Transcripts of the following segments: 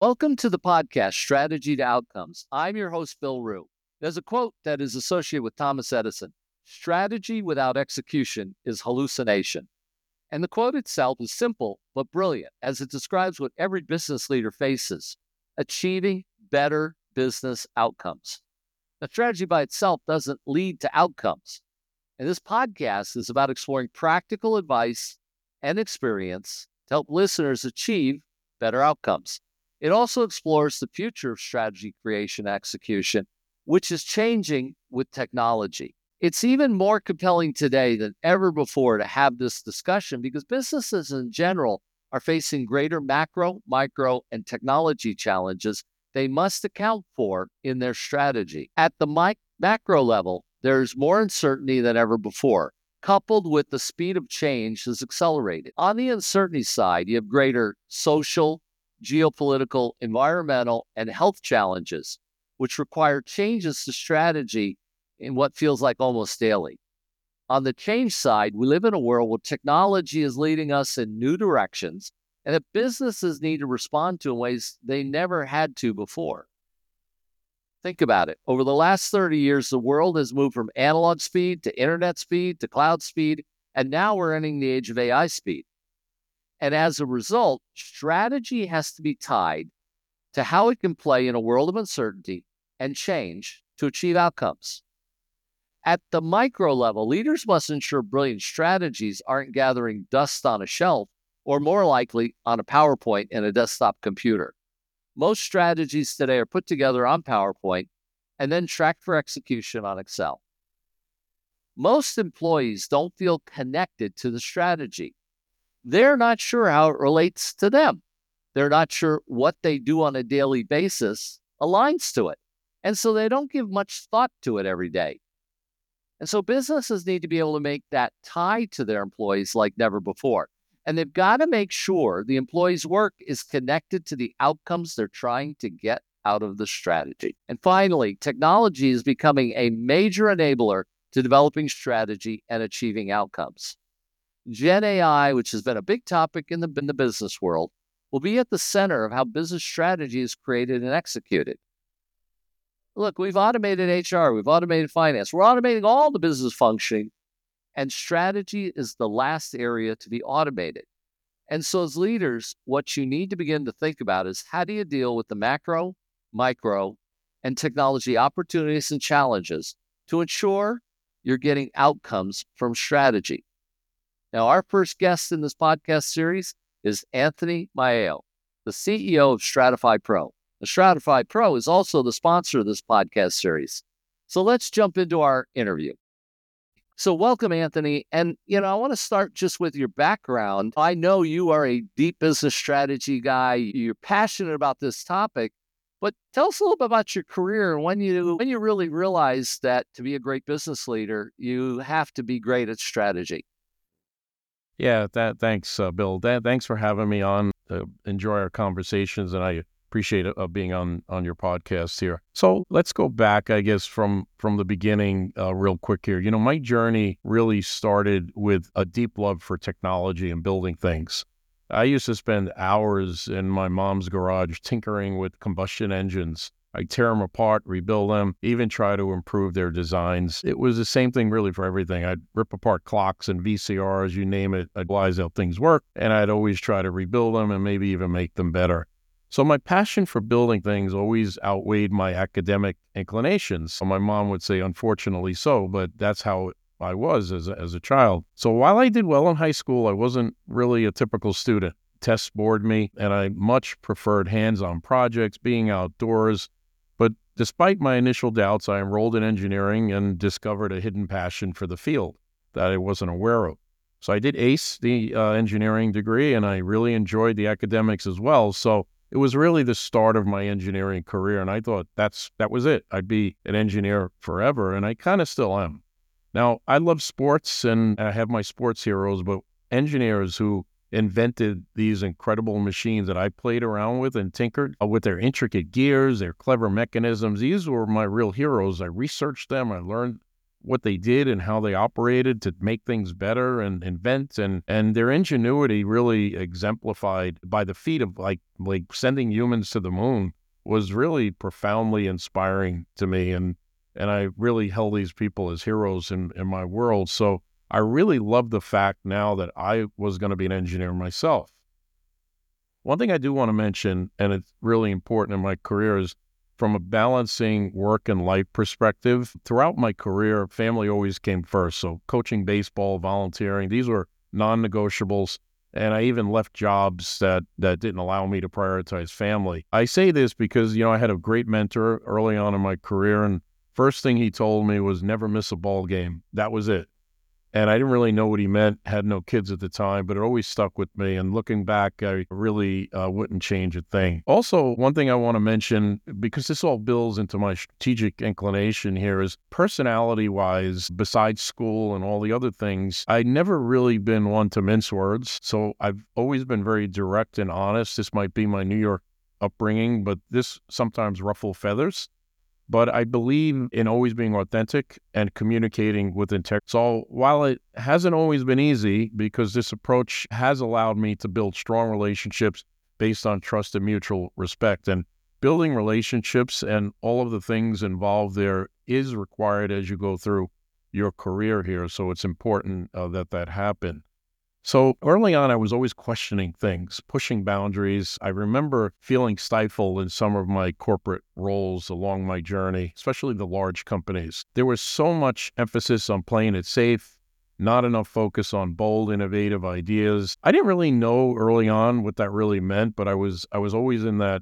Welcome to the podcast, Strategy to Outcomes. I'm your host, Bill Rue. There's a quote that is associated with Thomas Edison: strategy without execution is hallucination. And the quote itself is simple but brilliant, as it describes what every business leader faces: achieving better business outcomes. Now, strategy by itself doesn't lead to outcomes. And this podcast is about exploring practical advice and experience to help listeners achieve better outcomes. It also explores the future of strategy creation and execution, which is changing with technology. It's even more compelling today than ever before to have this discussion because businesses in general are facing greater macro, micro, and technology challenges they must account for in their strategy. At the macro level, there's more uncertainty than ever before, coupled with the speed of change has accelerated. On the uncertainty side, you have greater social, geopolitical, environmental, and health challenges, which require changes to strategy in what feels like almost daily. On the change side, we live in a world where technology is leading us in new directions and that businesses need to respond to in ways they never had to before. Think about it. Over the last 30 years, the world has moved from analog speed to internet speed to cloud speed, and now we're entering the age of AI speed. And as a result, strategy has to be tied to how it can play in a world of uncertainty and change to achieve outcomes. At the micro level, leaders must ensure brilliant strategies aren't gathering dust on a shelf, or more likely on a PowerPoint and a desktop computer. Most strategies today are put together on PowerPoint and then tracked for execution on Excel. Most employees don't feel connected to the strategy. They're not sure how it relates to them. They're not sure what they do on a daily basis aligns to it. And so they don't give much thought to it every day. And so businesses need to be able to make that tie to their employees like never before. And they've got to make sure the employee's work is connected to the outcomes they're trying to get out of the strategy. And finally, technology is becoming a major enabler to developing strategy and achieving outcomes. Gen AI, which has been a big topic in the business world, will be at the center of how business strategy is created and executed. Look, we've automated HR, we've automated finance, we're automating all the business functioning, and strategy is the last area to be automated. And so as leaders, what you need to begin to think about is how do you deal with the macro, micro, and technology opportunities and challenges to ensure you're getting outcomes from strategy. Now, our first guest in this podcast series is Anthony Maio, the CEO of Stratify Pro. The Stratify Pro is also the sponsor of this podcast series. So let's jump into our interview. So welcome, Anthony. And, I want to start just with your background. I know you are a deep business strategy guy. You're passionate about this topic. But tell us a little bit about your career and when you really realized that to be a great business leader, you have to be great at strategy. Yeah, thanks, Bill. Thanks for having me on. Enjoy our conversations, and I appreciate being on your podcast here. So let's go back, I guess, from the beginning real quick here. My journey really started with a deep love for technology and building things. I used to spend hours in my mom's garage tinkering with combustion engines. I'd tear them apart, rebuild them, even try to improve their designs. It was the same thing really for everything. I'd rip apart clocks and VCRs, you name it. I'd realize how things work, and I'd always try to rebuild them and maybe even make them better. So my passion for building things always outweighed my academic inclinations. So my mom would say, unfortunately so, but that's how I was as a child. So while I did well in high school, I wasn't really a typical student. Tests bored me, and I much preferred hands-on projects, being outdoors. But despite my initial doubts, I enrolled in engineering and discovered a hidden passion for the field that I wasn't aware of. So I did ace the engineering degree, and I really enjoyed the academics as well. So it was really the start of my engineering career, and I thought that was it. I'd be an engineer forever, and I kind of still am. Now, I love sports, and I have my sports heroes, but engineers who invented these incredible machines that I played around with and tinkered with their intricate gears, their clever mechanisms. These were my real heroes. I researched them. I learned what they did and how they operated to make things better and invent, and their ingenuity really exemplified by the feat of like sending humans to the moon was really profoundly inspiring to me. And I really held these people as heroes in my world. So I really love the fact now that I was going to be an engineer myself. One thing I do want to mention, and it's really important in my career, is from a balancing work and life perspective. Throughout my career, family always came first. So coaching baseball, volunteering, these were non-negotiables. And I even left jobs that didn't allow me to prioritize family. I say this because, I had a great mentor early on in my career. And first thing he told me was never miss a ball game. That was it. And I didn't really know what he meant, had no kids at the time, but it always stuck with me. And looking back, I really wouldn't change a thing. Also, one thing I want to mention, because this all builds into my strategic inclination here, is personality-wise, besides school and all the other things, I'd never really been one to mince words. So I've always been very direct and honest. This might be my New York upbringing, but this sometimes ruffles feathers. But I believe in always being authentic and communicating with integrity. So while it hasn't always been easy, because this approach has allowed me to build strong relationships based on trust and mutual respect. And building relationships and all of the things involved there is required as you go through your career here. So it's important that happen. So early on, I was always questioning things, pushing boundaries. I remember feeling stifled in some of my corporate roles along my journey, especially the large companies. There was so much emphasis on playing it safe, not enough focus on bold, innovative ideas. I didn't really know early on what that really meant, but I was always in that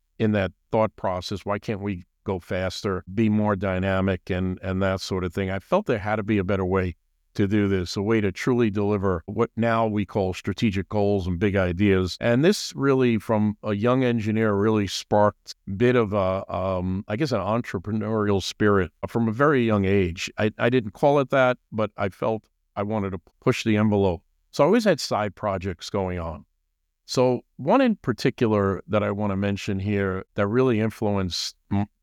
thought process. Why can't we go faster, be more dynamic, and that sort of thing? I felt there had to be a better way to do this, a way to truly deliver what now we call strategic goals and big ideas. And this really, from a young engineer, really sparked a bit of an entrepreneurial spirit from a very young age. I didn't call it that, but I felt I wanted to push the envelope. So I always had side projects going on. So one in particular that I want to mention here that really influenced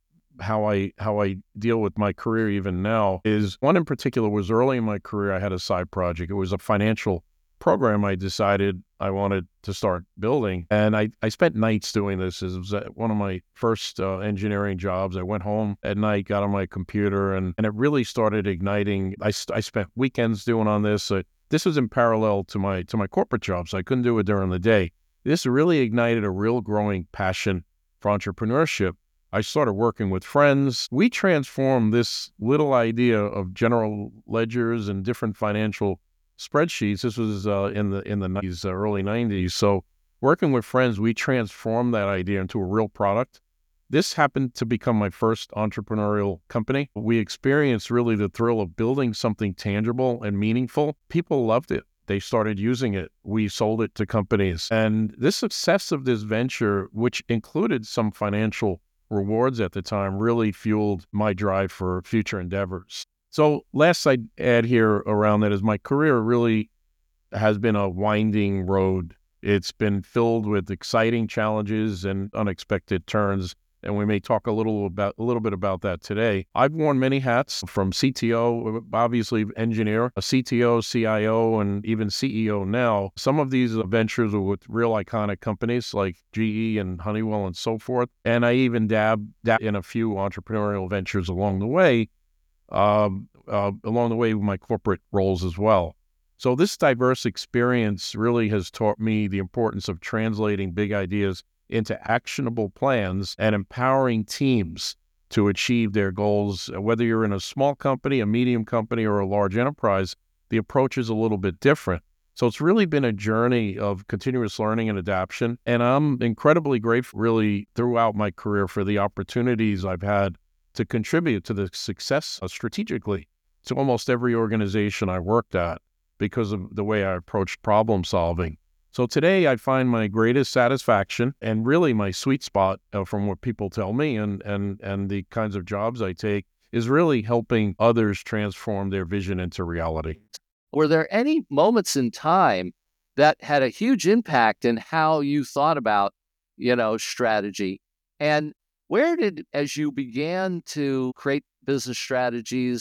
how I deal with my career even now is one in particular was early in my career. I had a side project. It was a financial program I decided I wanted to start building. And I spent nights doing this. It was one of my first engineering jobs. I went home at night, got on my computer, and it really started igniting. I spent weekends doing on this. This was in parallel to my corporate job, so I couldn't do it during the day. This really ignited a real growing passion for entrepreneurship. I started working with friends. We transformed this little idea of general ledgers and different financial spreadsheets. This was in the 90s, early 90s. So working with friends, we transformed that idea into a real product. This happened to become my first entrepreneurial company. We experienced really the thrill of building something tangible and meaningful. People loved it. They started using it. We sold it to companies. And this success of this venture, which included some financial rewards at the time, really fueled my drive for future endeavors. So last I'd add here around that is my career really has been a winding road. It's been filled with exciting challenges and unexpected turns, and we may talk a little bit about that today. I've worn many hats, from CTO, obviously engineer, a CTO, CIO, and even CEO now. Some of these ventures are with real iconic companies like GE and Honeywell and so forth. And I even dabbed in a few entrepreneurial ventures along the way with my corporate roles as well. So this diverse experience really has taught me the importance of translating big ideas into actionable plans and empowering teams to achieve their goals. Whether you're in a small company, a medium company, or a large enterprise, the approach is a little bit different. So it's really been a journey of continuous learning and adaptation. And I'm incredibly grateful really throughout my career for the opportunities I've had to contribute to the success strategically to almost every organization I worked at because of the way I approached problem solving. So today I find my greatest satisfaction and really my sweet spot from what people tell me and the kinds of jobs I take is really helping others transform their vision into reality. Were there any moments in time that had a huge impact in how you thought about, strategy? And where did, as you began to create business strategies and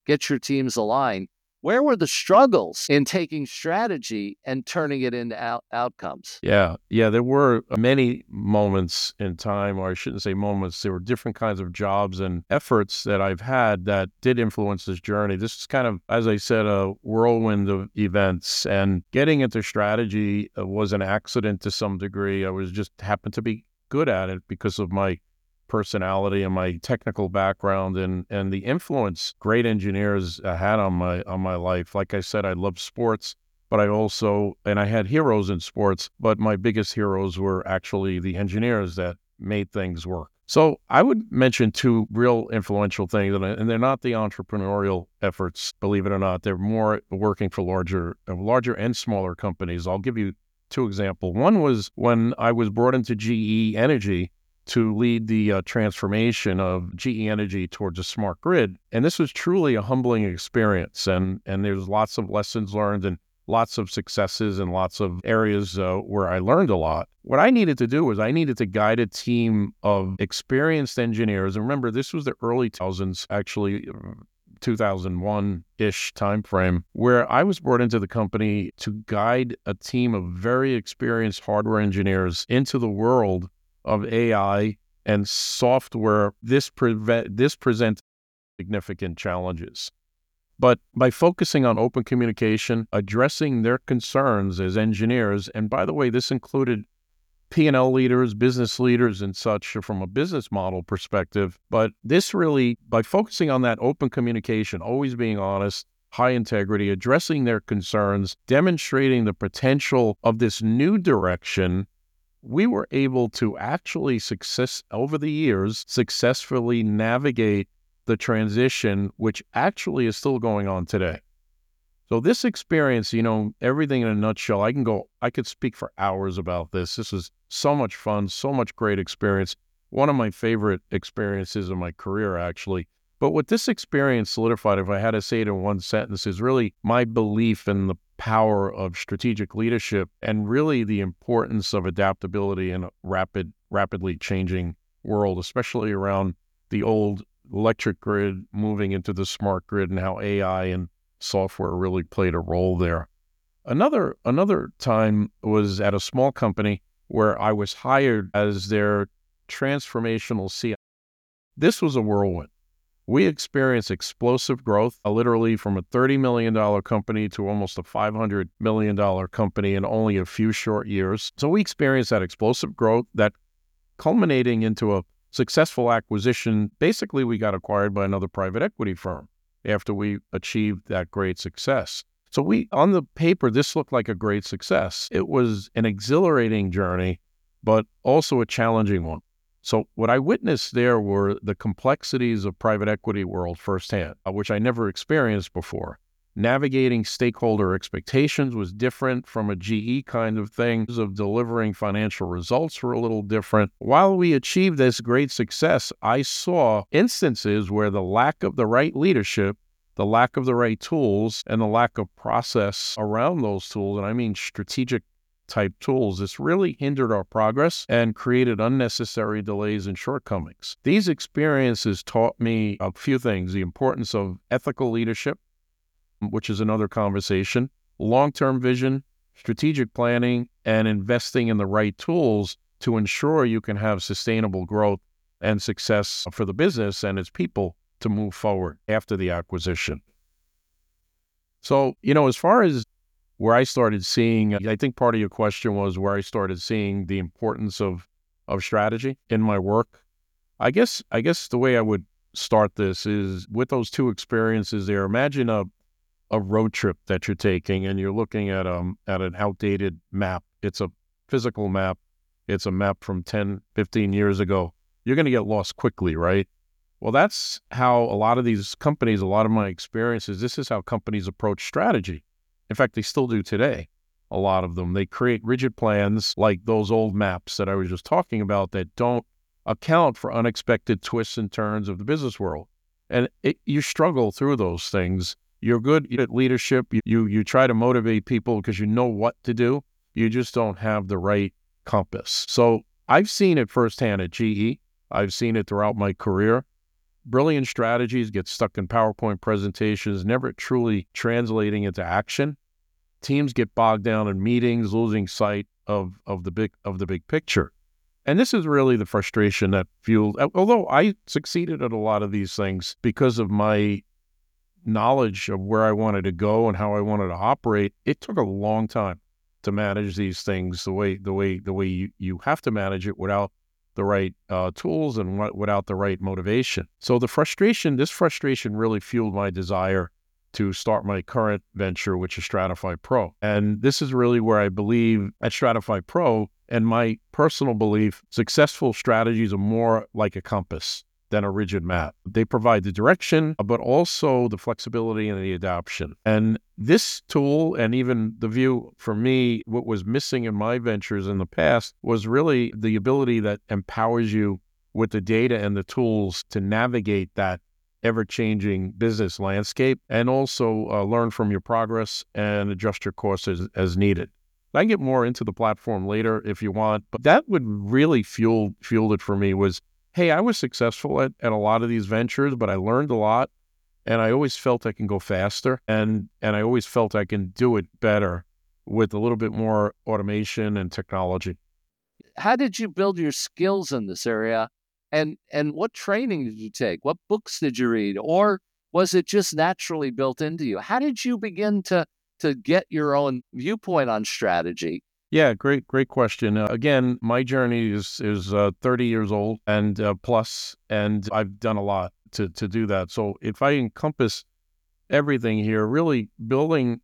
get your teams aligned. Where were the struggles in taking strategy and turning it into outcomes? Yeah, there were many moments in time, or I shouldn't say moments, there were different kinds of jobs and efforts that I've had that did influence this journey. This is kind of, as I said, a whirlwind of events, and getting into strategy was an accident to some degree. I was just happened to be good at it because of my personality and my technical background and the influence great engineers had on my life. Like I said, I love sports, but I had heroes in sports, but my biggest heroes were actually the engineers that made things work. So I would mention two real influential things, and they're not the entrepreneurial efforts, believe it or not. They're more working for larger and smaller companies. I'll give you two examples. One was when I was brought into GE Energy to lead the transformation of GE Energy towards a smart grid. And this was truly a humbling experience. And there's lots of lessons learned and lots of successes and lots of areas where I learned a lot. What I needed to do was I needed to guide a team of experienced engineers. And remember, this was the early 2000s, actually 2001-ish timeframe, where I was brought into the company to guide a team of very experienced hardware engineers into the world of AI and software. This presents significant challenges. But by focusing on open communication, addressing their concerns as engineers, and by the way, this included P&L leaders, business leaders, and such from a business model perspective. But this really, by focusing on that open communication, always being honest, high integrity, addressing their concerns, demonstrating the potential of this new direction, we were able to actually over the years, successfully navigate the transition, which actually is still going on today. So this experience, everything in a nutshell, I could speak for hours about this. This is so much fun, so much great experience. One of my favorite experiences of my career, actually. But what this experience solidified, if I had to say it in one sentence, is really my belief in the power of strategic leadership and really the importance of adaptability in a rapidly changing world, especially around the old electric grid moving into the smart grid and how AI and software really played a role there. Another time was at a small company where I was hired as their transformational CIO. This was a whirlwind. We experienced explosive growth, literally from a $30 million company to almost a $500 million company in only a few short years. So we experienced that explosive growth that culminating into a successful acquisition. Basically, we got acquired by another private equity firm after we achieved that great success. So on the paper, this looked like a great success. It was an exhilarating journey, but also a challenging one. So what I witnessed there were the complexities of private equity world firsthand, which I never experienced before. Navigating stakeholder expectations was different from a GE kind of thing. Of delivering financial results were a little different. While we achieved this great success, I saw instances where the lack of the right leadership, the lack of the right tools, and the lack of process around those tools, and I mean strategic type tools, this really hindered our progress and created unnecessary delays and shortcomings. These experiences taught me a few things: the importance of ethical leadership, which is another conversation, long-term vision, strategic planning, and investing in the right tools to ensure you can have sustainable growth and success for the business and its people to move forward after the acquisition. So, as far as where I started seeing, I think part of your question was where I started seeing the importance of strategy in my work. I guess the way I would start this is with those two experiences there. Imagine a road trip that you're taking and you're looking at an outdated map. It's a physical map. It's a map from 10, 15 years ago. You're going to get lost quickly, right? Well, that's how a lot of these companies, a lot of my experiences, this is how companies approach strategy. In fact, they still do today. A lot of them, they create rigid plans like those old maps that I was just talking about that don't account for unexpected twists and turns of the business world. And you struggle through those things. You're good at leadership. You try to motivate people because you know what to do. You just don't have the right compass. So I've seen it firsthand at GE. I've seen it throughout my career. brilliant strategies get stuck in PowerPoint presentations, never truly translating into action. Teams get bogged down in meetings, losing sight of the big picture. And this is really the frustration that fueled, although I succeeded at a lot of these things because of my knowledge of where I wanted to go and how I wanted to operate. It took a long time to manage these things the way you have to manage it without the right tools and without the right motivation. So this frustration really fueled my desire to start my current venture, which is Stratify Pro. And this is really where I believe at Stratify Pro, and my personal belief, successful strategies are more like a compass than a rigid map. They provide the direction, but also the flexibility and the adoption. And this tool, and even the view for me, what was missing in my ventures in the past was really the ability that empowers you with the data and the tools to navigate that ever-changing business landscape, and also learn from your progress and adjust your course as needed. I can get more into the platform later if you want, but that would really fueled it for me was, hey, I was successful at a lot of these ventures, but I learned a lot, and I always felt I can go faster, and I always felt I can do it better with a little bit more automation and technology. How did you build your skills in this area? And what training did you take? What books did you read? Or was it just naturally built into you? How did you begin to get your own viewpoint on strategy? Yeah, great question. Again, my journey is 30 years old and plus, and I've done a lot to do that. So if I encompass everything here, really building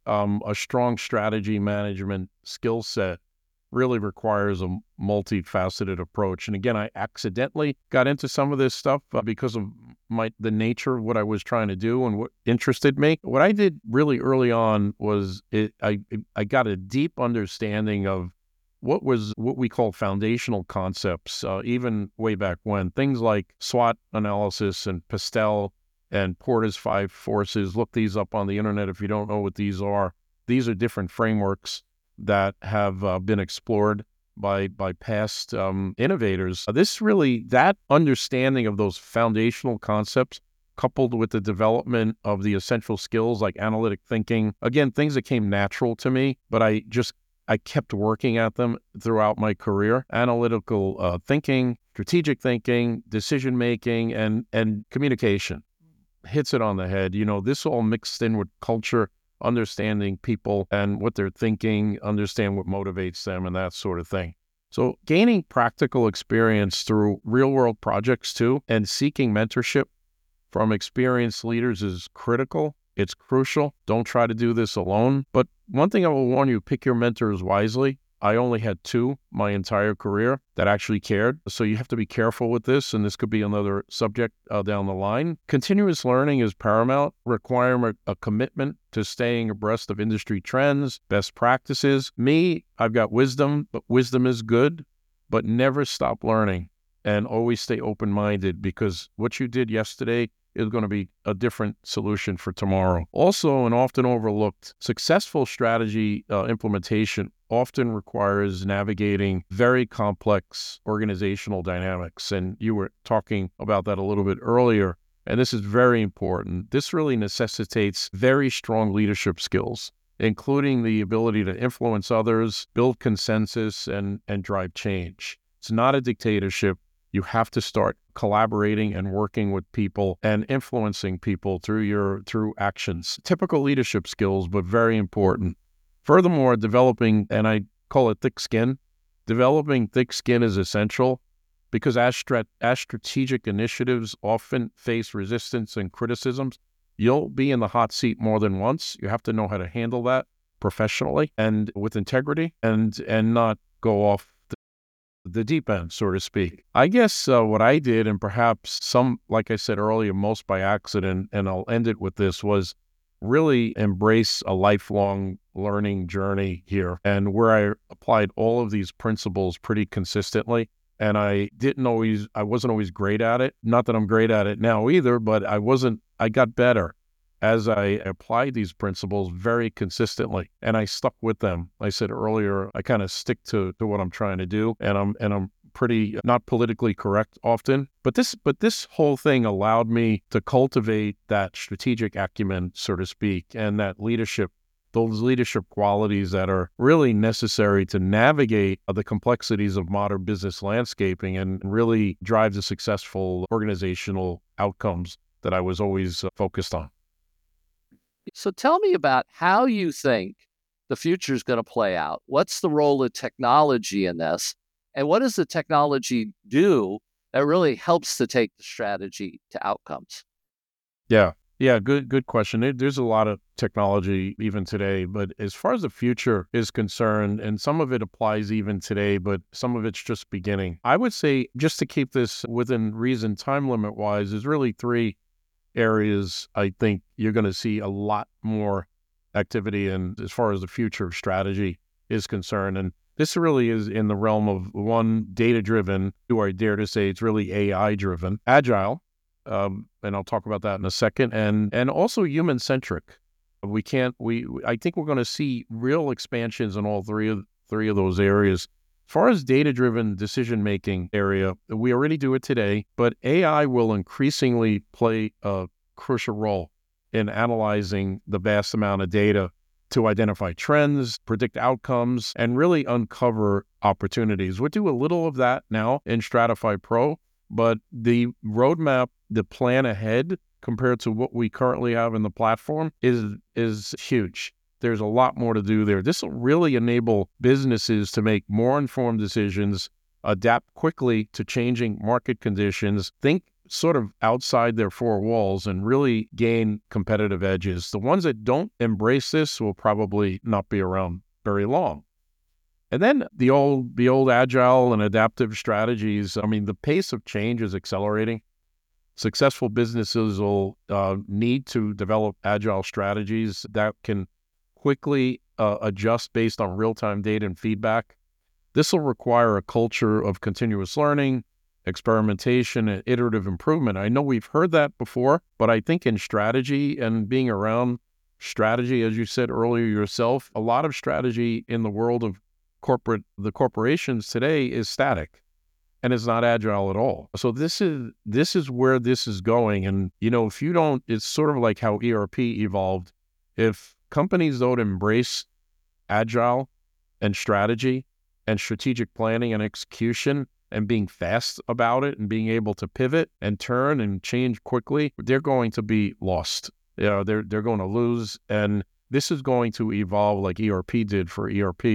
a strong strategy management skill set really requires a multifaceted approach. And again, I accidentally got into some of this stuff because of the nature of what I was trying to do and what interested me. What I did really early on was I got a deep understanding of what we call foundational concepts, even way back when. Things like SWOT analysis and Pastel and Porter's 5 Forces. Look these up on the internet if you don't know what these are. These are different frameworks that have been explored by past innovators. That understanding of those foundational concepts, coupled with the development of the essential skills like analytic thinking, again, things that came natural to me, but I kept working at them throughout my career. Analytical thinking, strategic thinking, decision making, and communication hits it on the head. This all mixed in with culture, understanding people and what they're thinking, understand what motivates them, and that sort of thing. So gaining practical experience through real-world projects too, and seeking mentorship from experienced leaders is critical. It's crucial. Don't try to do this alone. But one thing I will warn you, pick your mentors wisely. I only had 2 my entire career that actually cared. So you have to be careful with this, and this could be another subject down the line. Continuous learning is paramount, requiring a commitment to staying abreast of industry trends, best practices. I've got wisdom, but wisdom is good, but never stop learning and always stay open-minded, because what you did yesterday is going to be a different solution for tomorrow. Also, and often overlooked, successful strategy implementation often requires navigating very complex organizational dynamics. And you were talking about that a little bit earlier, and this is very important. This really necessitates very strong leadership skills, including the ability to influence others, build consensus, and drive change. It's not a dictatorship. You have to start collaborating and working with people and influencing people through actions. Typical leadership skills, but very important. Furthermore, developing, and I call it thick skin, developing thick skin is essential, because as strategic initiatives often face resistance and criticisms, you'll be in the hot seat more than once. You have to know how to handle that professionally and with integrity, and not go off the deep end, so to speak. I guess what I did, and perhaps some, like I said earlier, most by accident, and I'll end it with this, was really embrace a lifelong learning journey here, and where I applied all of these principles pretty consistently. And I wasn't always great at it. Not that I'm great at it now either, but I got better as I applied these principles very consistently, and I stuck with them. I said earlier, I kind of stick to what I'm trying to do, and I'm pretty not politically correct often. But this whole thing allowed me to cultivate that strategic acumen, so to speak, and that leadership, those leadership qualities that are really necessary to navigate the complexities of modern business landscaping and really drive the successful organizational outcomes that I was always focused on. So tell me about how you think the future is going to play out. What's the role of technology in this? And what does the technology do that really helps to take the strategy to outcomes? Yeah, good question. There's a lot of technology even today, but as far as the future is concerned, and some of it applies even today, but some of it's just beginning. I would say, just to keep this within reason, time limit wise, there's really three areas I think you're going to see a lot more activity in as far as the future of strategy is concerned. And this really is in the realm of one, data-driven, do I dare to say it's really AI-driven, agile, and I'll talk about that in a second, and also human-centric. I think we're going to see real expansions in all three of those areas. As far as data-driven decision-making area, we already do it today, but AI will increasingly play a crucial role in analyzing the vast amount of data to identify trends, predict outcomes, and really uncover opportunities. We do a little of that now in Stratify Pro, but the roadmap, the plan ahead compared to what we currently have in the platform is huge. There's a lot more to do there. This will really enable businesses to make more informed decisions, adapt quickly to changing market conditions, think sort of outside their four walls, and really gain competitive edges. The ones that don't embrace this will probably not be around very long. And then the old agile and adaptive strategies. I mean, the pace of change is accelerating. Successful businesses will need to develop agile strategies that can quickly adjust based on real-time data and feedback. This will require a culture of continuous learning, experimentation, and iterative improvement. I know we've heard that before, but I think in strategy and being around strategy, as you said earlier yourself, a lot of strategy in the world of the corporations today is static and it's not agile at all. So this is where this is going. And, if you don't, it's sort of like how ERP evolved. If companies don't embrace agile and strategy and strategic planning and execution and being fast about it and being able to pivot and turn and change quickly, they're going to be lost. They're going to lose. And this is going to evolve like ERP did for ERP.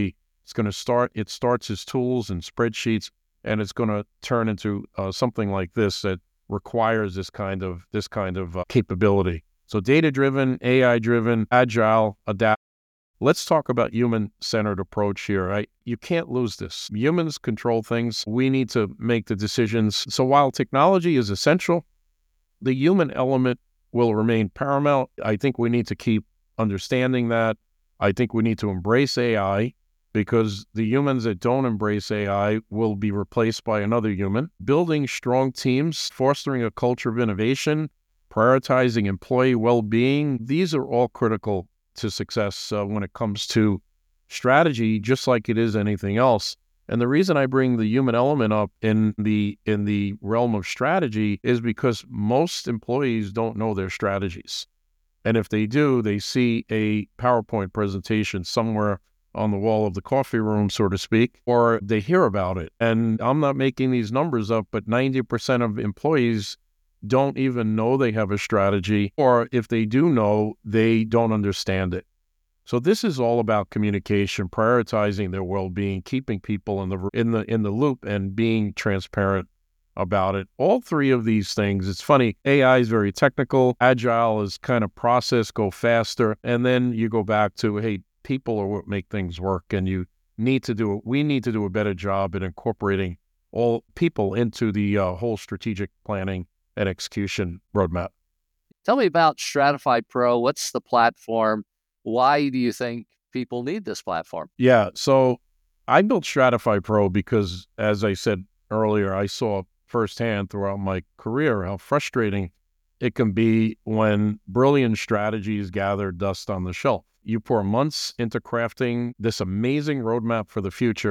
It starts as tools and spreadsheets, and it's going to turn into something like this that requires this kind of capability. So data-driven, AI-driven, agile, adapt. Let's talk about human-centered approach here, right? You can't lose this. Humans control things. We need to make the decisions. So while technology is essential, the human element will remain paramount. I think we need to keep understanding that. I think we need to embrace AI, because the humans that don't embrace AI will be replaced by another human. Building strong teams, fostering a culture of innovation, prioritizing employee well-being, these are all critical to success when it comes to strategy, just like it is anything else. And the reason I bring the human element up in the realm of strategy is because most employees don't know their strategies. And if they do, they see a PowerPoint presentation somewhere on the wall of the coffee room, so to speak, or they hear about it. And I'm not making these numbers up, but 90% of employees don't even know they have a strategy, or if they do know, they don't understand it. So this is all about communication, prioritizing their well-being, keeping people in the loop, and being transparent about it. All three of these things, it's funny, AI is very technical, agile is kind of process, go faster, and then you go back to, hey, people are what make things work, and we need to do a better job at incorporating all people into the whole strategic planning and execution roadmap. Tell me about Stratify Pro. What's the platform? Why do you think people need this platform? Yeah, so I built Stratify Pro because, as I said earlier, I saw firsthand throughout my career how frustrating it can be when brilliant strategies gather dust on the shelf. You pour months into crafting this amazing roadmap for the future,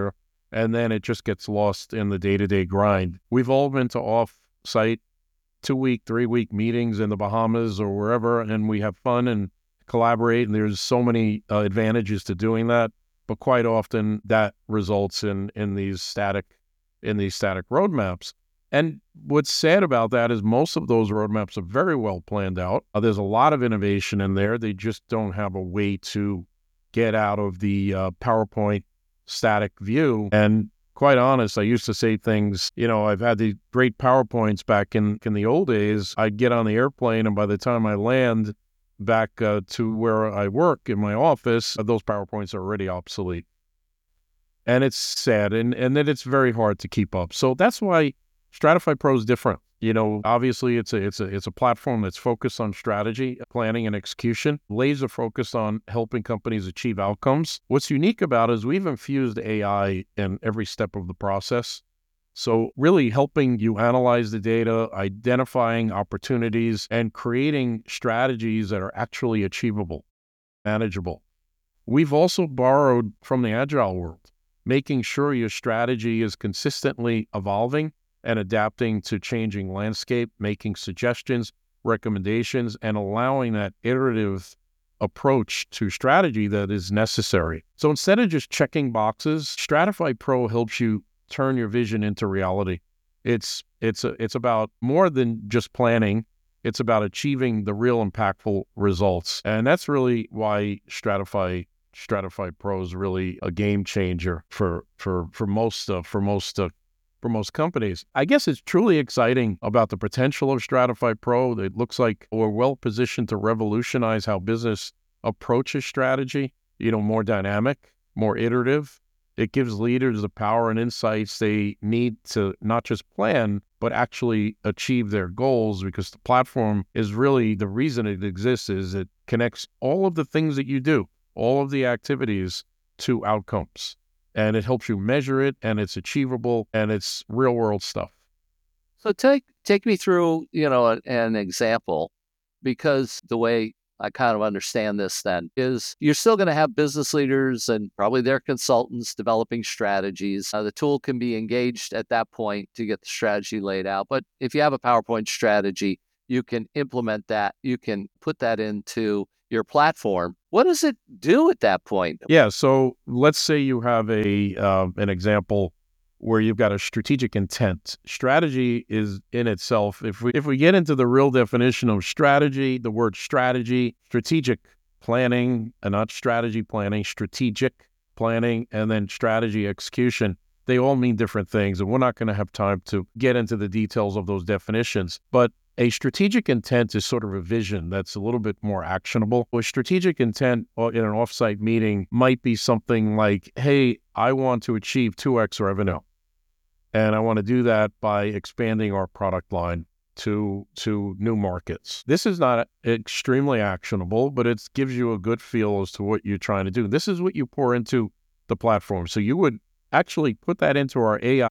and then it just gets lost in the day-to-day grind. We've all been to off-site 2-week, 3-week meetings in the Bahamas or wherever, and we have fun and collaborate, and there's so many advantages to doing that. But quite often that results in these static roadmaps. And what's sad about that is most of those roadmaps are very well planned out. There's a lot of innovation in there. They just don't have a way to get out of the PowerPoint static view. And quite honest, I used to say things, I've had these great PowerPoints back in the old days. I'd get on the airplane, and by the time I land back to where I work in my office, those PowerPoints are already obsolete. And it's sad, and then it's very hard to keep up. So that's why Stratify Pro is different. Obviously it's a platform that's focused on strategy, planning, and execution, laser focused on helping companies achieve outcomes. What's unique about it is we've infused AI in every step of the process. So really helping you analyze the data, identifying opportunities, and creating strategies that are actually achievable, manageable. We've also borrowed from the agile world, making sure your strategy is consistently evolving and adapting to changing landscape, making suggestions, recommendations, and allowing that iterative approach to strategy that is necessary. So instead of just checking boxes, Stratify Pro helps you turn your vision into reality. It's about more than just planning. It's about achieving the real impactful results. And that's really why Stratify Pro is really a game changer for most companies. I guess it's truly exciting about the potential of Stratify Pro. It looks like we're well positioned to revolutionize how business approaches strategy, more dynamic, more iterative. It gives leaders the power and insights they need to not just plan, but actually achieve their goals, because the platform is really the reason it exists is it connects all of the things that you do, all of the activities to outcomes. And it helps you measure it, and it's achievable, and it's real world stuff. So take me through, an example, because the way I kind of understand this then is you're still going to have business leaders and probably their consultants developing strategies. The tool can be engaged at that point to get the strategy laid out. But if you have a PowerPoint strategy, you can implement that. You can put that into your platform. What does it do at that point? Yeah, so let's say you have an example where you've got a strategic intent. Strategy is in itself, if we get into the real definition of strategy, the word strategy, strategic planning, and not strategy planning, strategic planning, and then strategy execution, they all mean different things. And we're not going to have time to get into the details of those definitions. But a strategic intent is sort of a vision that's a little bit more actionable. A strategic intent in an offsite meeting might be something like, hey, I want to achieve 2x revenue. And I want to do that by expanding our product line to new markets. This is not extremely actionable, but it gives you a good feel as to what you're trying to do. This is what you pour into the platform. So you would actually put that into our AI,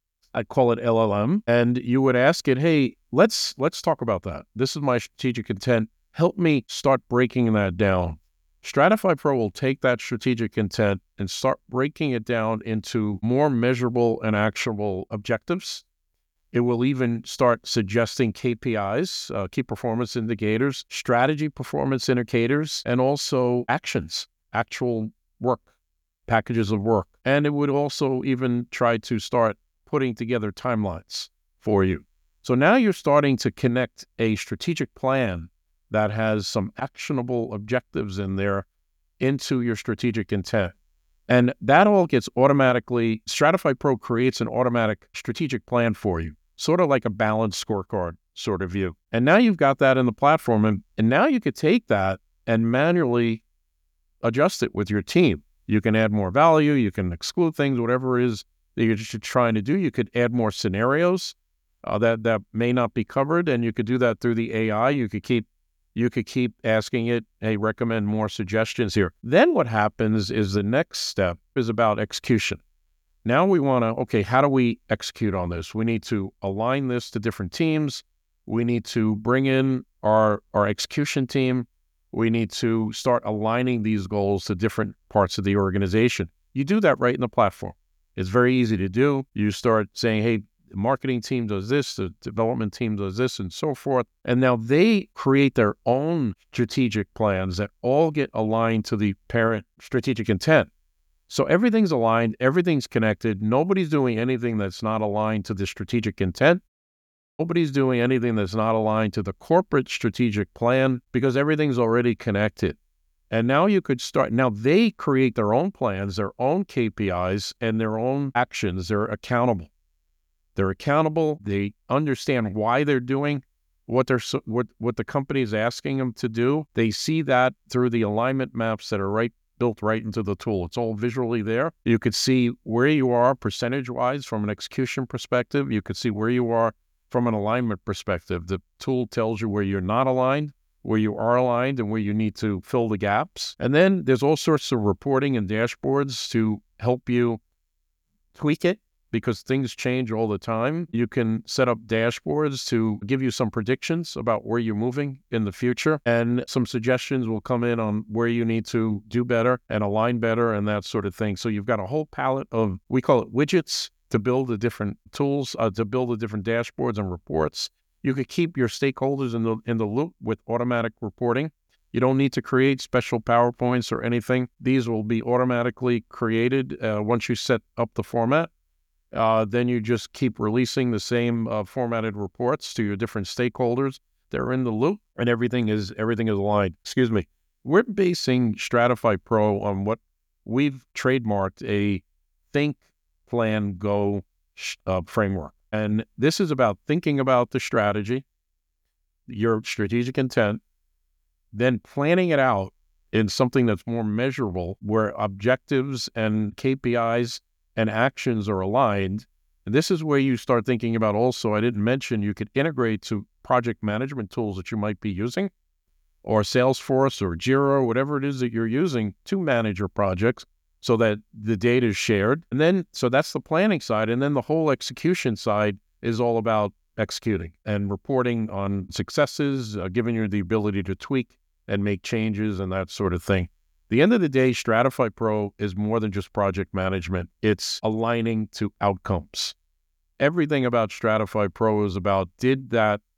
I call it LLM, and you would ask it, hey, let's talk about that. This is my strategic intent. Help me start breaking that down. Stratify Pro will take that strategic intent and start breaking it down into more measurable and actionable objectives. It will even start suggesting KPIs, key performance indicators, strategy performance indicators, and also actions, actual work, packages of work. And it would also even try to start putting together timelines for you. So now you're starting to connect a strategic plan that has some actionable objectives in there into your strategic intent. And that all gets automatically, Stratify Pro creates an automatic strategic plan for you, sort of like a balanced scorecard sort of view. And now you've got that in the platform, and now you could take that and manually adjust it with your team. You can add more value, you can exclude things, whatever it is that you're just trying to do. You could add more scenarios that may not be covered, and you could do that through the AI. You could keep asking it, hey, recommend more suggestions here. Then what happens is the next step is about execution. Now we want to, okay, how do we execute on this? We need to align this to different teams. We need to bring in our execution team. We need to start aligning these goals to different parts of the organization. You do that right in the platform. It's very easy to do. You start saying, hey, the marketing team does this, the development team does this, and so forth. And now they create their own strategic plans that all get aligned to the parent strategic intent. So everything's aligned, everything's connected. Nobody's doing anything that's not aligned to the strategic intent. Nobody's doing anything that's not aligned to the corporate strategic plan because everything's already connected. And now you could start, now they create their own plans, their own KPIs, and their own actions. They're accountable. They understand why they're doing what the company is asking them to do. They see that through the alignment maps that are built right into the tool. It's all visually there. You could see where you are percentage-wise from an execution perspective. You could see where you are from an alignment perspective. The tool tells you where you're not aligned, where you are aligned, and where you need to fill the gaps. And then there's all sorts of reporting and dashboards to help you tweak it because things change all the time. You can set up dashboards to give you some predictions about where you're moving in the future, and some suggestions will come in on where you need to do better and align better and that sort of thing. So you've got a whole palette of, we call it widgets, to build the different tools, to build the different dashboards and reports. You could keep your stakeholders in the loop with automatic reporting. You don't need to create special PowerPoints or anything. These will be automatically created once you set up the format. Then you just keep releasing the same formatted reports to your different stakeholders. They're in the loop, and everything is aligned. Excuse me. We're basing Stratify Pro on what we've trademarked, a Think, Plan, Go framework. And this is about thinking about the strategy, your strategic intent, then planning it out in something that's more measurable, where objectives and KPIs and actions are aligned. And this is where you start thinking about also, I didn't mention, you could integrate to project management tools that you might be using, or Salesforce or Jira, or whatever it is that you're using to manage your projects so that the data is shared. And then, so that's the planning side. And then the whole execution side is all about executing and reporting on successes, giving you the ability to tweak and make changes and that sort of thing. At the end of the day, Stratify Pro is more than just project management. It's aligning to outcomes. Everything about Stratify Pro is about, did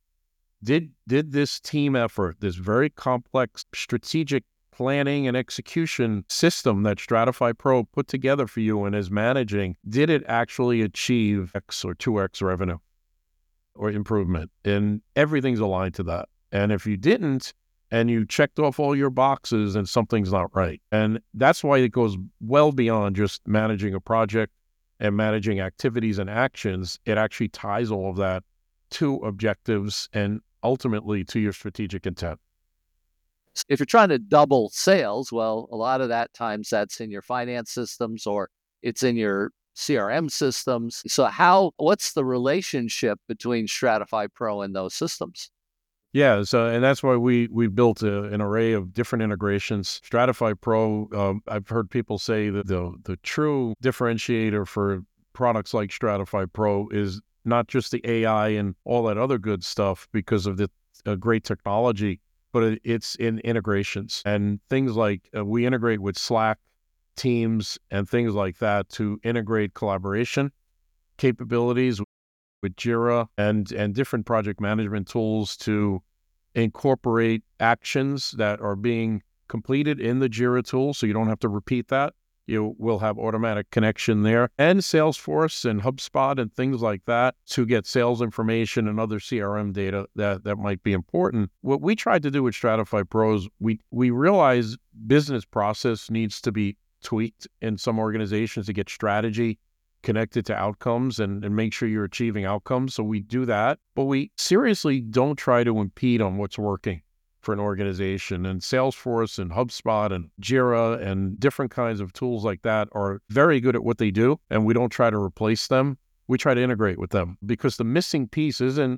this team effort, this very complex strategic planning and execution system that Stratify Pro put together for you and is managing, did it actually achieve X or 2X revenue or improvement? And everything's aligned to that. And if you didn't, and you checked off all your boxes, and something's not right. And that's why it goes well beyond just managing a project and managing activities and actions. It actually ties all of that to objectives and ultimately to your strategic intent. If you're trying to double sales, well, a lot of that times that's in your finance systems or it's in your CRM systems. So what's the relationship between Stratify Pro and those systems? Yeah, and that's why we built an array of different integrations. Stratify Pro, I've heard people say that the true differentiator for products like Stratify Pro is not just the AI and all that other good stuff because of the great technology, but it's in integrations and things like we integrate with Slack, Teams, and things like that to integrate collaboration capabilities with Jira and different project management tools to incorporate actions that are being completed in the Jira tool, so you don't have to repeat that. You will have automatic connection there, and Salesforce and HubSpot and things like that to get sales information and other CRM data that might be important. What we tried to do with Stratify Pro is we realize business process needs to be tweaked in some organizations to get strategy connected to outcomes and make sure you're achieving outcomes. So we do that, but we seriously don't try to impede on what's working for an organization. And Salesforce and HubSpot and Jira and different kinds of tools like that are very good at what they do, and we don't try to replace them. We try to integrate with them because the missing piece isn't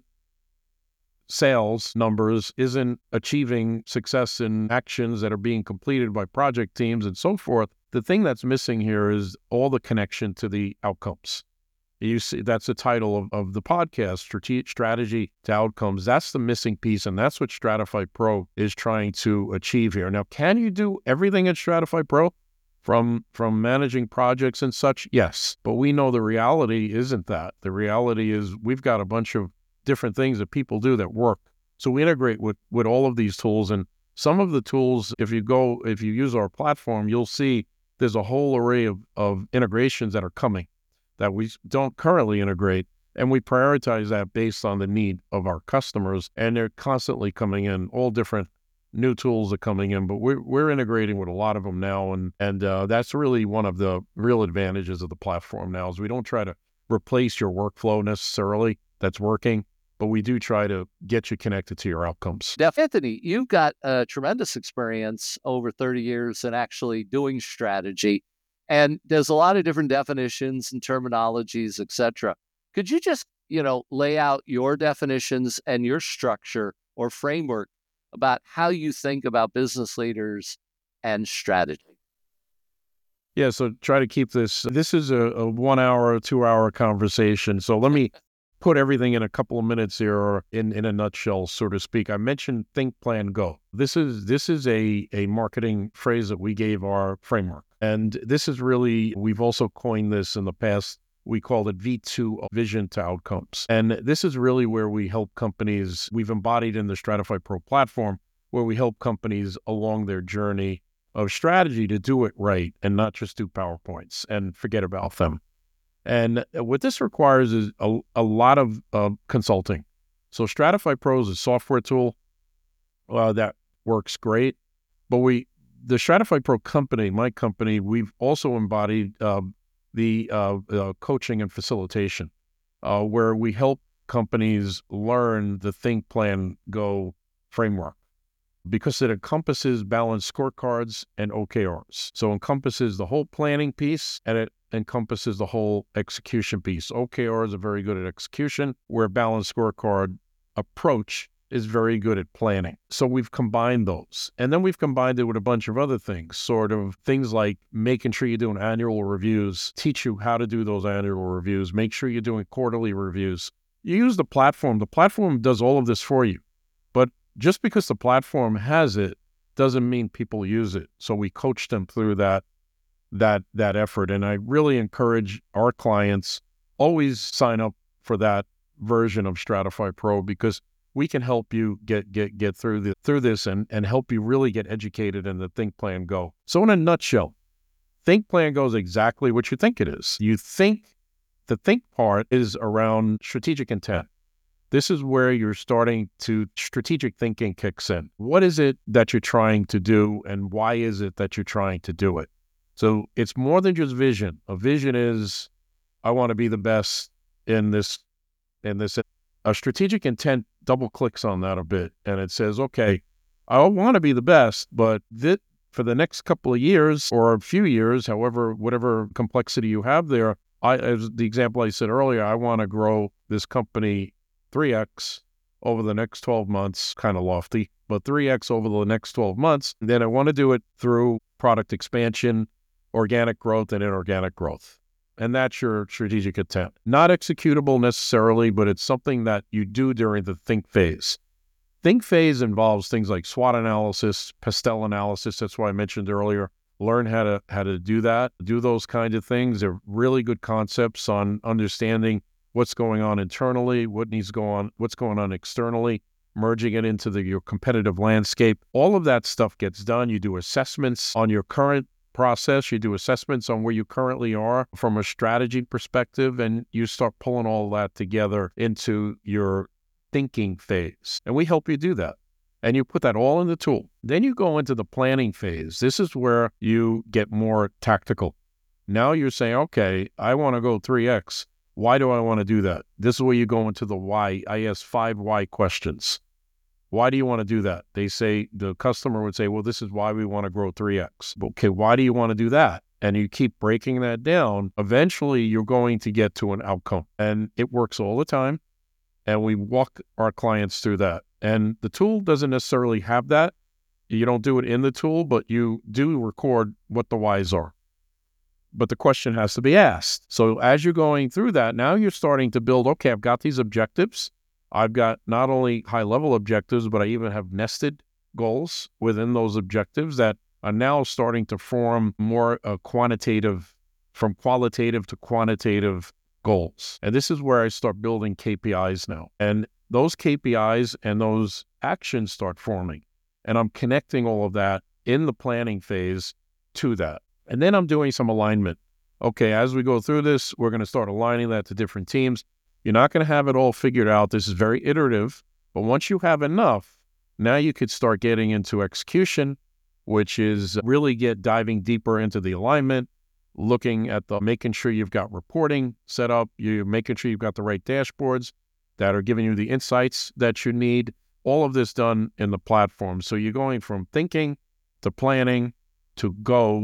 sales numbers, isn't achieving success in actions that are being completed by project teams and so forth. The thing that's missing here is all the connection to the outcomes. You see, that's the title of the podcast, Strategy to Outcomes. That's the missing piece, and that's what Stratify Pro is trying to achieve here. Now, can you do everything in Stratify Pro? from managing projects and such? Yes. But we know the reality isn't that. The reality is we've got a bunch of different things that people do that work. So we integrate with all of these tools. And some of the tools, if you use our platform, you'll see there's a whole array of integrations that are coming that we don't currently integrate. And we prioritize that based on the need of our customers. And they're constantly coming in, all different new tools are coming in, but we're integrating with a lot of them now. And that's really one of the real advantages of the platform now is we don't try to replace your workflow necessarily that's working, but we do try to get you connected to your outcomes. Anthony, you've got a tremendous experience over 30 years in actually doing strategy. And there's a lot of different definitions and terminologies, et cetera. Could you just, lay out your definitions and your structure or framework about how you think about business leaders and strategy? Yeah, so try to keep this is a 1 hour, 2 hour conversation. So let me put everything in a couple of minutes here, or in a nutshell, so to speak. I mentioned Think, Plan, Go. This is a marketing phrase that we gave our framework. And this is really, we've also coined this in the past. We called it V2, vision to outcomes. And this is really where we help companies, we've embodied in the Stratify Pro platform, where we help companies along their journey of strategy to do it right and not just do PowerPoints and forget about them. And what this requires is a lot of consulting. So Stratify Pro is a software tool that works great. But the Stratify Pro company, my company, we've also embodied the coaching and facilitation, where we help companies learn the Think, Plan, Go framework, because it encompasses balanced scorecards and OKRs. So it encompasses the whole planning piece, and it encompasses the whole execution piece. OKRs are very good at execution, where balanced scorecard approach is very good at planning. So we've combined those. And then we've combined it with a bunch of other things, sort of things like making sure you're doing annual reviews, teach you how to do those annual reviews, make sure you're doing quarterly reviews. You use the platform does all of this for you. But just because the platform has it doesn't mean people use it. So we coach them through that effort. And I really encourage our clients always sign up for that version of Stratify Pro, because we can help you get through this and help you really get educated in the Think, Plan, Go. So in a nutshell, Think, Plan, Go is exactly what you think it is. The think part is around strategic intent. This is where strategic thinking kicks in. What is it that you're trying to do, and why is it that you're trying to do it? So it's more than just vision. A vision is, I want to be the best in this. A strategic intent double clicks on that a bit, and it says, okay, I want to be the best, but for the next couple of years or a few years, whatever complexity you have there, as the example I said earlier, I want to grow this company 3x over the next 12 months, kind of lofty, but 3x over the next 12 months. Then I want to do it through product expansion, organic growth, and inorganic growth. And that's your strategic intent. Not executable necessarily, but it's something that you do during the think phase. Think phase involves things like SWOT analysis, PESTEL analysis. That's why I mentioned earlier. Learn how to do that, do those kinds of things. They're really good concepts on understanding what's going on internally, what's going on externally, merging it into your competitive landscape. All of that stuff gets done. You do assessments on your current process, you do assessments on where you currently are from a strategy perspective, and you start pulling all that together into your thinking phase. And we help you do that. And you put that all in the tool. Then you go into the planning phase. This is where you get more tactical. Now you're saying, okay, I want to go 3x. Why do I want to do that? This is where you go into the why. I ask 5 why questions. Why do you want to do that? The customer would say, well, this is why we want to grow 3x. Okay, why do you want to do that? And you keep breaking that down. Eventually, you're going to get to an outcome. And it works all the time. And we walk our clients through that. And the tool doesn't necessarily have that. You don't do it in the tool, but you do record what the whys are. But the question has to be asked. So as you're going through that, now you're starting to build, okay, I've got these objectives. I've got not only high-level objectives, but I even have nested goals within those objectives that are now starting to form more from qualitative to quantitative goals. And this is where I start building KPIs now. And those KPIs and those actions start forming. And I'm connecting all of that in the planning phase to that. And then I'm doing some alignment. Okay, as we go through this, we're going to start aligning that to different teams. You're not going to have it all figured out. This is very iterative. But once you have enough, now you could start getting into execution, which is really diving deeper into the alignment, looking at making sure you've got reporting set up, you're making sure you've got the right dashboards that are giving you the insights that you need, all of this done in the platform. So you're going from thinking to planning to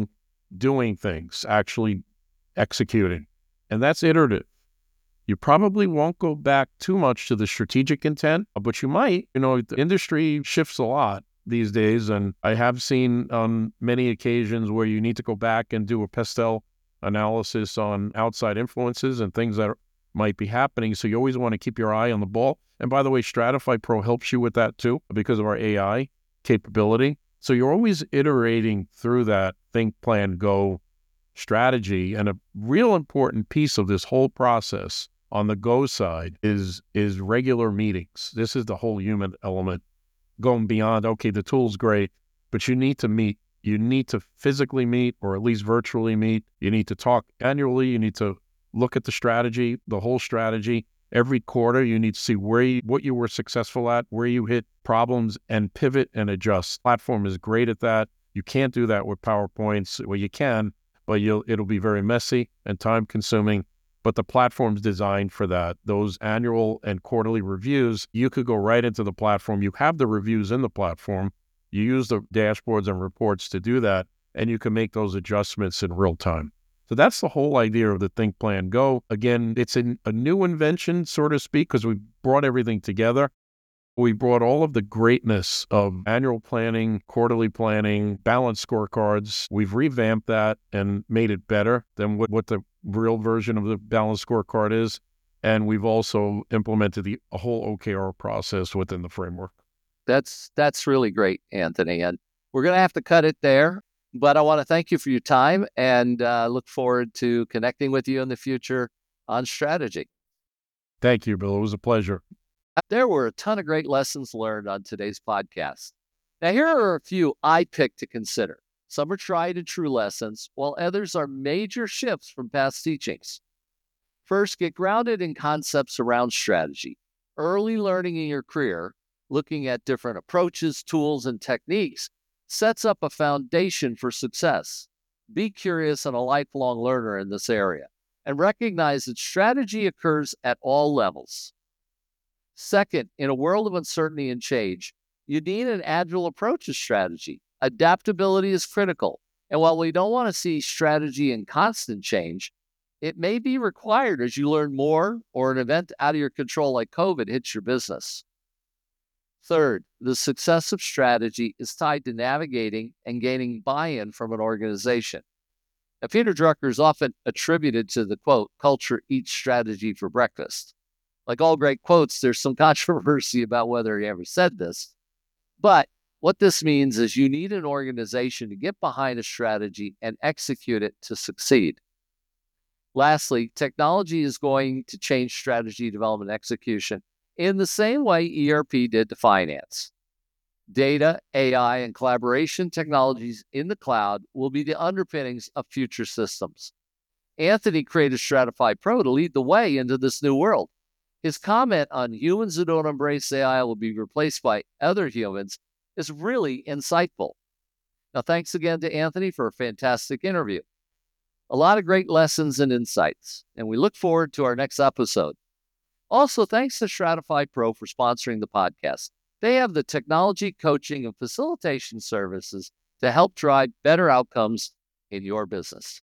doing things, actually executing. And that's iterative. You probably won't go back too much to the strategic intent, but you might. The industry shifts a lot these days, and I have seen on many occasions where you need to go back and do a Pestel analysis on outside influences and things that might be happening. So you always want to keep your eye on the ball. And by the way, Stratify Pro helps you with that too because of our AI capability. So you're always iterating through that think, plan, go strategy. And a real important piece of this whole process on the go side is regular meetings. This is the whole human element going beyond, okay, the tool's great, but you need to meet. You need to physically meet or at least virtually meet. You need to talk annually. You need to look at the strategy, the whole strategy. Every quarter, you need to see what you were successful at, where you hit problems, and pivot and adjust. Platform is great at that. You can't do that with PowerPoints. Well, you can, but it'll be very messy and time-consuming. But the platform's designed for that. Those annual and quarterly reviews, you could go right into the platform. You have the reviews in the platform. You use the dashboards and reports to do that, and you can make those adjustments in real time. So that's the whole idea of the Think, Plan, Go. Again, it's a new invention, so to speak, because we brought everything together. We brought all of the greatness of annual planning, quarterly planning, balanced scorecards. We've revamped that and made it better than what the real version of the balanced scorecard is. And we've also implemented a whole OKR process within the framework. That's really great, Anthony. And we're going to have to cut it there. But I want to thank you for your time and look forward to connecting with you in the future on strategy. Thank you, Bill. It was a pleasure. There were a ton of great lessons learned on today's podcast. Now, here are a few I picked to consider. Some are tried and true lessons, while others are major shifts from past teachings. First, get grounded in concepts around strategy. Early learning in your career, looking at different approaches, tools, and techniques, sets up a foundation for success. Be curious and a lifelong learner in this area, and recognize that strategy occurs at all levels. Second, in a world of uncertainty and change, you need an agile approach to strategy. Adaptability is critical, and while we don't want to see strategy in constant change, it may be required as you learn more or an event out of your control like COVID hits your business. Third, the success of strategy is tied to navigating and gaining buy-in from an organization. Now, Peter Drucker is often attributed to the quote, "Culture eats strategy for breakfast." Like all great quotes, there's some controversy about whether he ever said this. But what this means is you need an organization to get behind a strategy and execute it to succeed. Lastly, technology is going to change strategy development execution in the same way ERP did to finance. Data, AI, and collaboration technologies in the cloud will be the underpinnings of future systems. Anthony created Stratify Pro to lead the way into this new world. His comment on humans who don't embrace AI will be replaced by other humans is really insightful. Now, thanks again to Anthony for a fantastic interview. A lot of great lessons and insights, and we look forward to our next episode. Also, thanks to Stratify Pro for sponsoring the podcast. They have the technology, coaching, and facilitation services to help drive better outcomes in your business.